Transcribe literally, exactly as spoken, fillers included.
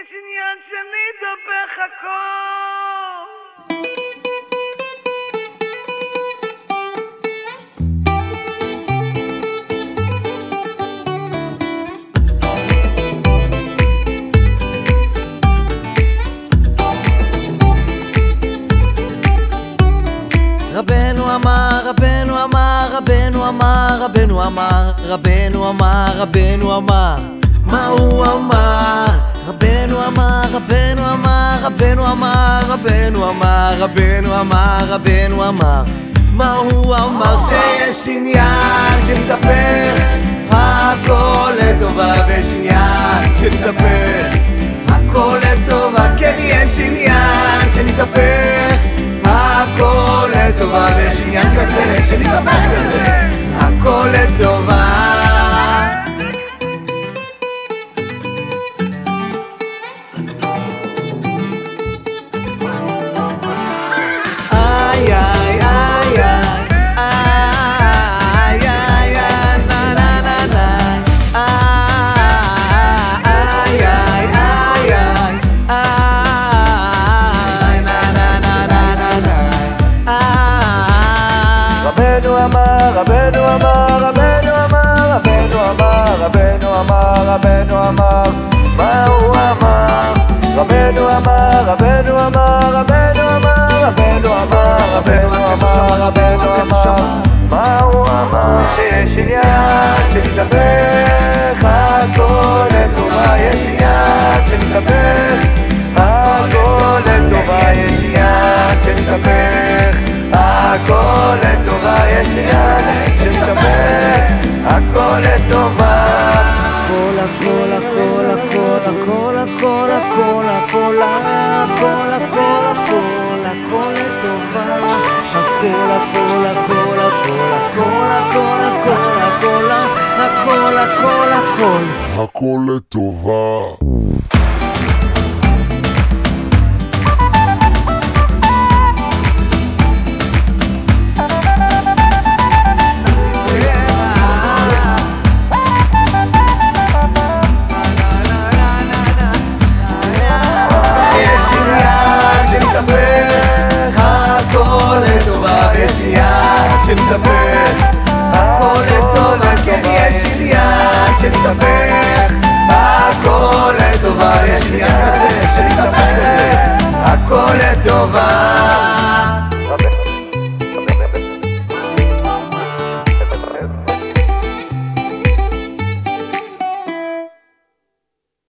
יש עניין שנתהפך הכל. רבנו אמר, רבנו אמר, רבנו אמר, רבנו אמר, רבנו אמר, רבנו אמר, מה הוא אמר? רבנו אמר, רבנו אמר, רבנו אמר, רבנו אמר, רבנו אמר, רבנו אמר, מה הוא אמר? שיש עניין שמתהפך הכל לטובה, ויש עניין שמתהפך הכל לטובה. כן, יש עניין שמתהפך הכל לטובה, ויש עניין כזה שמתהפך כזה הכל לטובה. איי איי איי איי איי איי נה נה נה נה איי איי איי איי נה נה נה נה נה. רבנו אמר, רבנו אמר, רבנו אמר, רבנו אמר, רבנו אמר, רבנו אמר, מה הוא אמר? רבנו אמר, רבנו אמר, רבנו אמר, רבנו אמר, רבנו אמר, רבנו אמר, מה הוא אמר? שיש עניין שמתהפך הכל לטובה, יש עניין שמתהפך הכל לטובה, יש עניין שמתהפך הכל לטובה, יש עניין שמתהפך הכל לטובה. הכל הכל הכל הכל הכל הכל הכל הכל הכל הכל הכל הכל לטובה. הכל הכל הכל הכל הכל הכל הכל הכל הכל הכל הכל הכל לטובה. שמתהפך הכל לטובה, כן, יש עניין שמתהפך הכל לטובה, יש עניין כזה שמתהפך כזה הכל לטובה.